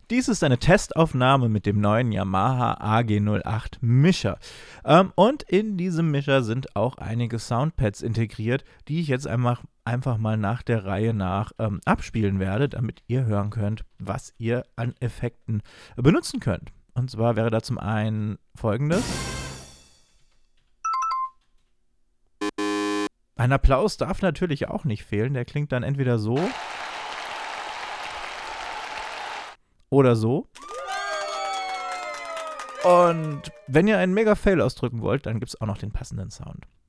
Dies ist eine Testaufnahme mit dem neuen Yamaha AG08 Mischer. Und in diesem Mischer sind auch einige Soundpads integriert, die ich jetzt einfach mal nach der Reihe nach abspielen werde, damit ihr hören könnt, was ihr an Effekten benutzen könnt. Und zwar wäre da zum einen folgendes. Ein Applaus darf natürlich auch nicht fehlen. Der klingt dann entweder so oder so. Und wenn ihr einen Mega-Fail ausdrücken wollt, dann gibt es auch noch den passenden Sound.